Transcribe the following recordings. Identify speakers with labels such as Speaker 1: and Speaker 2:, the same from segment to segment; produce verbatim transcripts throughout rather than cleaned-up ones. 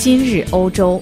Speaker 1: 今日欧洲。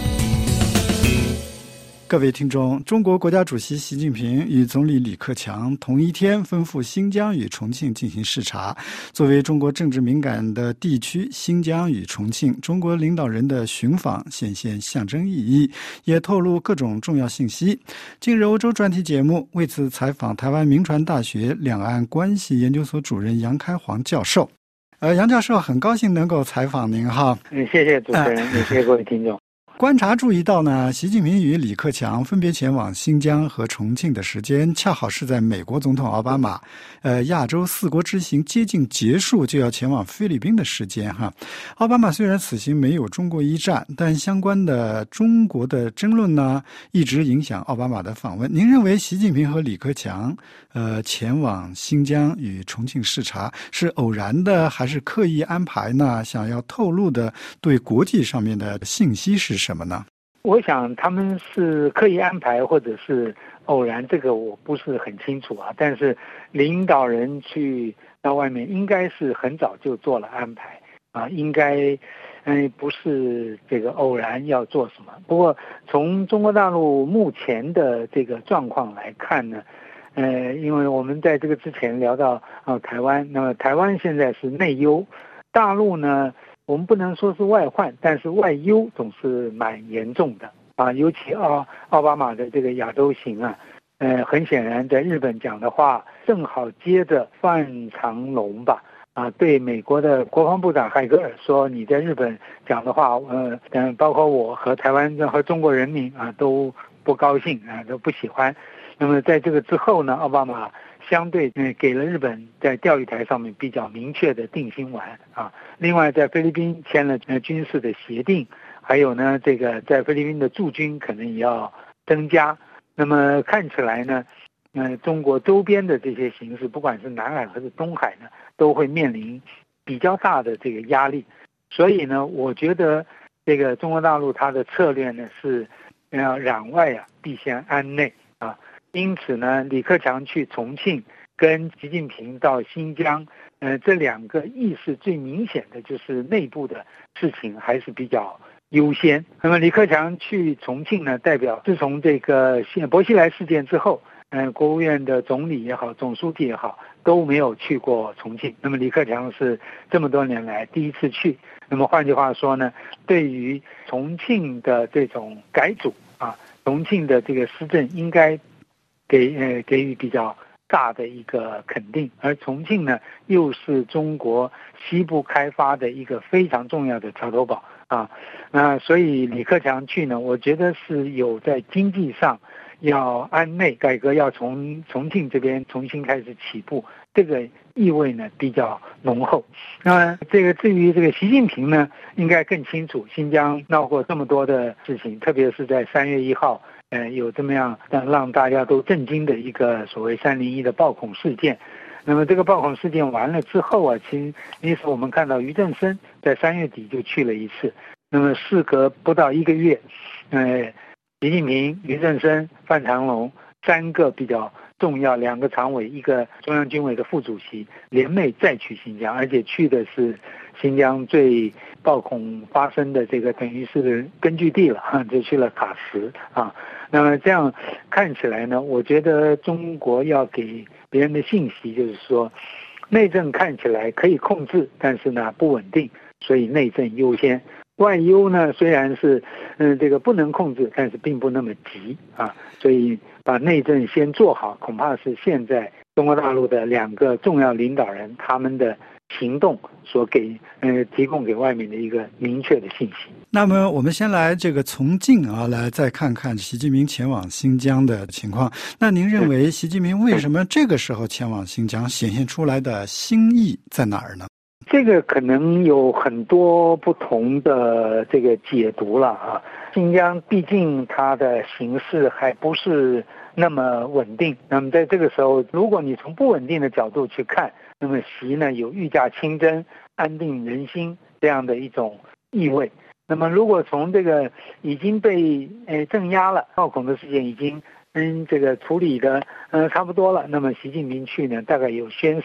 Speaker 2: 各位听众，中国国家主席习近平与总理李克强同一天奔赴新疆与重庆进行视察。作为中国政治敏感的地区，新疆与重庆，中国领导人的寻访显现象征意义，也透露各种重要信息。今日欧洲专题节目为此采访台湾铭传大学两岸关系研究所主任杨开煌教授。呃，杨教授，很高兴能够采访您哈。
Speaker 3: 嗯，谢谢主持人，也谢谢各位听众。
Speaker 2: 观察注意到呢，习近平与李克强分别前往新疆和重庆的时间，恰好是在美国总统奥巴马，呃，亚洲四国之行接近结束就要前往菲律宾的时间哈。奥巴马虽然此行没有中国一战，但相关的中国的争论呢，一直影响奥巴马的访问。您认为习近平和李克强，呃，前往新疆与重庆视察是偶然的，还是刻意安排呢？想要透露的对国际上面的信息是什么呢？
Speaker 3: 我想他们是刻意安排或者是偶然，这个我不是很清楚啊。但是领导人去到外面应该是很早就做了安排啊，应该嗯不是这个偶然要做什么。不过从中国大陆目前的这个状况来看呢，呃，因为我们在这个之前聊到啊台湾，那么台湾现在是内忧，大陆呢，我们不能说是外患，但是外忧总是蛮严重的啊。尤其奥奥巴马的这个亚洲行啊，呃，很显然在日本讲的话，正好接着范长龙吧啊，对美国的国防部长海格尔说，你在日本讲的话，呃，嗯，包括我和台湾和中国人民啊都不高兴啊，都不喜欢。那么在这个之后呢，奥巴马相对嗯给了日本在钓鱼台上面比较明确的定心丸啊。另外在菲律宾签了呃军事的协定，还有呢这个在菲律宾的驻军可能也要增加。那么看起来呢，呃中国周边的这些形势，不管是南海还是东海呢，都会面临比较大的这个压力。所以呢，我觉得这个中国大陆它的策略呢是要攘外啊必先安内啊。因此呢，李克强去重庆跟习近平到新疆，呃，这两个意识最明显的就是内部的事情还是比较优先。那么李克强去重庆呢，代表自从这个薄熙来事件之后，呃，国务院的总理也好，总书记也好，都没有去过重庆。那么李克强是这么多年来第一次去。那么换句话说呢，对于重庆的这种改组啊，重庆的这个施政应该给呃给予比较大的一个肯定。而重庆呢，又是中国西部开发的一个非常重要的桥头堡啊。那所以李克强去呢，我觉得是有在经济上要安内改革，要从重庆这边重新开始起步，这个意味呢比较浓厚。那这个至于这个习近平呢，应该更清楚，新疆闹过这么多的事情，特别是在三月一号。呃，有这么样让大家都震惊的一个所谓三零一的暴恐事件。那么这个暴恐事件完了之后啊，其实那时候我们看到俞正声在三月底就去了一次。那么事隔不到一个月，呃，习近平、俞正声、范长龙三个比较重要，两个常委，一个中央军委的副主席联袂再去新疆，而且去的是新疆最暴恐发生的这个等于是根据地了，就去了喀什啊。那么这样看起来呢，我觉得中国要给别人的信息就是说，内政看起来可以控制，但是呢不稳定，所以内政优先。外忧呢虽然是嗯这个不能控制，但是并不那么急啊，所以把内政先做好，恐怕是现在中国大陆的两个重要领导人他们的行动所给呃提供给外面的一个明确的信息。
Speaker 2: 那么我们先来这个从近啊，来再看看习近平前往新疆的情况。那您认为习近平为什么这个时候前往新疆，显现出来的心意在哪儿呢？
Speaker 3: 这个可能有很多不同的这个解读了啊。新疆毕竟它的形势还不是那么稳定，那么在这个时候，如果你从不稳定的角度去看，那么习呢有御驾亲征、安定人心这样的一种意味。那么如果从这个已经被呃镇压了，暴恐的事件已经嗯这个处理的呃差不多了，那么习近平去呢，大概有宣示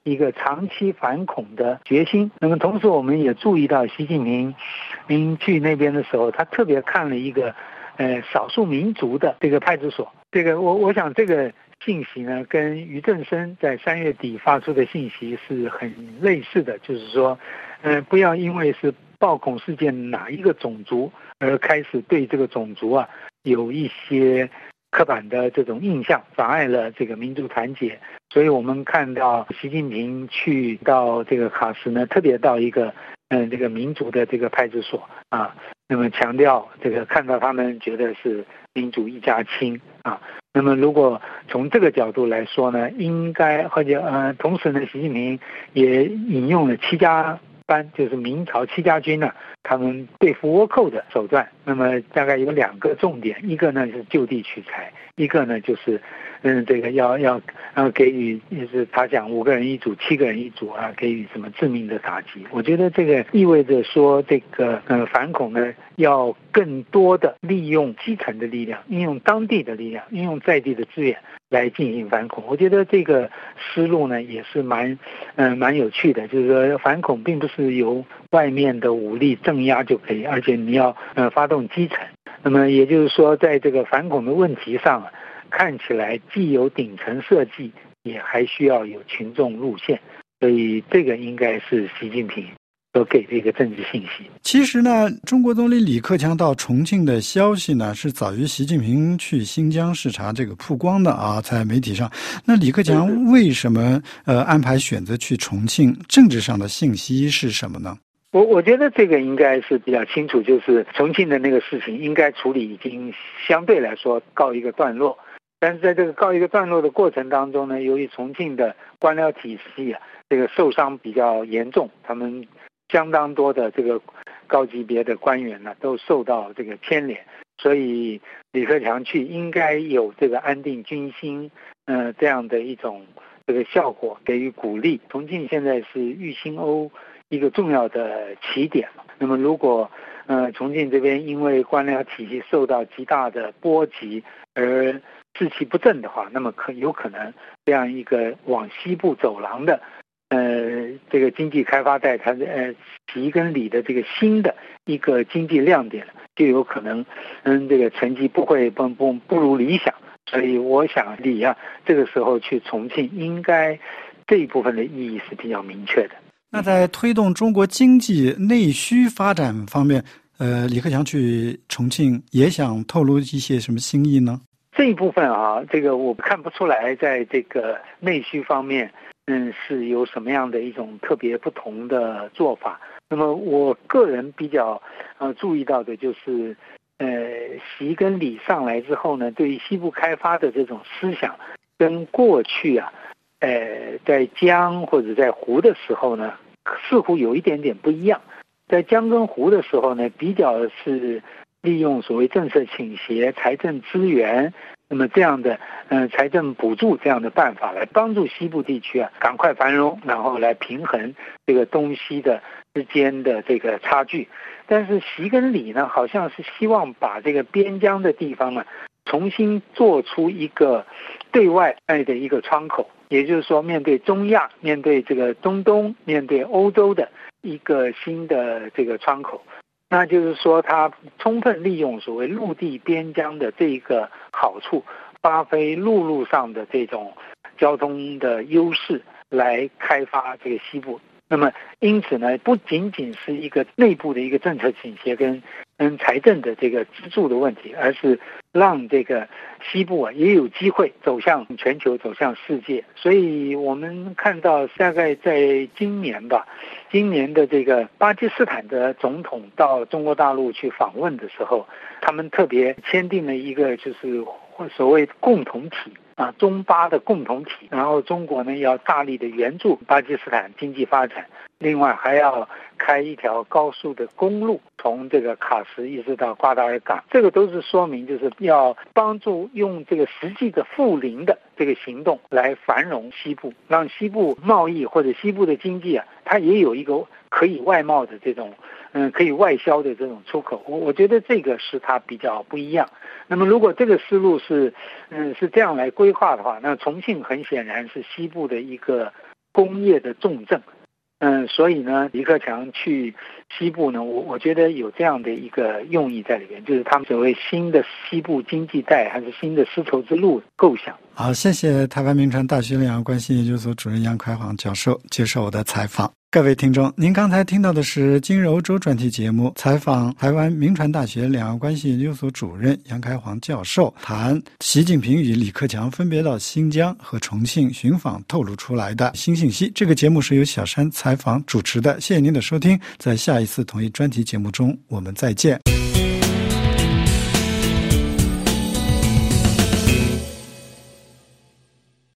Speaker 3: 一个长期反恐的决心。那么同时我们也注意到习近平您去那边的时候，他特别看了一个呃少数民族的这个派出所。这个我我想这个信息呢，跟俞正声在三月底发出的信息是很类似的，就是说，呃，不要因为是暴恐事件哪一个种族而开始对这个种族啊有一些刻板的这种印象，妨碍了这个民族团结。所以我们看到习近平去到这个喀什呢，特别到一个嗯这个民族的这个派出所啊，那么强调这个看到他们觉得是民族一家亲啊。那么如果从这个角度来说呢，应该或者呃，同时呢，习近平也引用了七家班，就是明朝七家军呢、啊，他们对付倭寇的手段。那么大概有两个重点，一个呢是就地取材，一个呢就是嗯这个要要呃给予，就是他讲五个人一组，七个人一组啊，给予什么致命的打击。我觉得这个意味着说，这个呃反恐呢要更多的利用基层的力量，运用当地的力量，运用在地的资源来进行反恐。我觉得这个思路呢也是蛮嗯、呃、蛮有趣的，就是说反恐并不是由外面的武力镇压就可以，而且你要呃发动基层。那么也就是说，在这个反恐的问题上啊，看起来既有顶层设计，也还需要有群众路线，所以这个应该是习近平所给的一个政治信息。
Speaker 2: 其实呢，中国总理李克强到重庆的消息呢，是早于习近平去新疆视察这个曝光的啊，在媒体上。那李克强为什么呃安排选择去重庆？政治上的信息是什么呢？
Speaker 3: 我我觉得这个应该是比较清楚，就是重庆的那个事情应该处理已经相对来说告一个段落，但是在这个告一个段落的过程当中呢，由于重庆的官僚体系啊，这个受伤比较严重，他们相当多的这个高级别的官员呢都受到这个牵连，所以李克强去应该有这个安定军心，呃这样的一种这个效果，给予鼓励。重庆现在是豫新欧一个重要的起点。那么如果呃重庆这边因为官僚体系受到极大的波及而士气不振的话，那么可有可能这样一个往西部走廊的呃这个经济开发带，它的呃习跟李的这个新的一个经济亮点，就有可能嗯这个成绩不会不不不如理想。所以我想李啊这个时候去重庆，应该这一部分的意义是比较明确的。
Speaker 2: 那在推动中国经济内需发展方面，呃，李克强去重庆也想透露一些什么心意呢？
Speaker 3: 这一部分啊，这个我看不出来，在这个内需方面，嗯，是有什么样的一种特别不同的做法。那么我个人比较呃注意到的就是，呃，习跟李上来之后呢，对于西部开发的这种思想，跟过去啊。呃，在江或者在湖的时候呢，似乎有一点点不一样。在江跟湖的时候呢，比较是利用所谓政策倾斜、财政资源，那么这样的呃财政补助这样的办法来帮助西部地区啊赶快繁荣，然后来平衡这个东西的之间的这个差距。但是习跟李呢，好像是希望把这个边疆的地方呢，重新做出一个对外的一个窗口。也就是说，面对中亚、面对这个中东、面对欧洲的一个新的这个窗口，那就是说，它充分利用所谓陆地边疆的这个好处，发挥陆路上的这种交通的优势，来开发这个西部。那么，因此呢，不仅仅是一个内部的一个政策倾斜跟跟财政的这个资助的问题，而是让这个西部啊也有机会走向全球，走向世界。所以我们看到，大概在今年吧，今年的这个巴基斯坦的总统到中国大陆去访问的时候，他们特别签订了一个就是所谓共同体。啊，中巴的共同体，然后中国呢要大力的援助巴基斯坦经济发展，另外还要开一条高速的公路，从这个喀什一直到瓜达尔港，这个都是说明就是要帮助用这个实际的富邻的这个行动来繁荣西部，让西部贸易或者西部的经济啊，它也有一个可以外贸的这种嗯可以外销的这种出口。我我觉得这个是它比较不一样。那么如果这个思路是嗯是这样来规划的话，那重庆很显然是西部的一个工业的重镇。嗯，所以呢，李克强去西部呢，我我觉得有这样的一个用意在里边，就是他们所谓新的西部经济带还是新的丝绸之路构想。
Speaker 2: 好，谢谢台湾铭传大学两岸关系研究所主任杨开煌教授接受我的采访。各位听众，您刚才听到的是今日欧洲专题节目，采访台湾铭传大学两岸关系研究所主任杨开煌教授，谈习近平与李克强分别到新疆和重庆寻访透露出来的新信息。这个节目是由小山采访主持的，谢谢您的收听，在下一次同一专题节目中我们再见。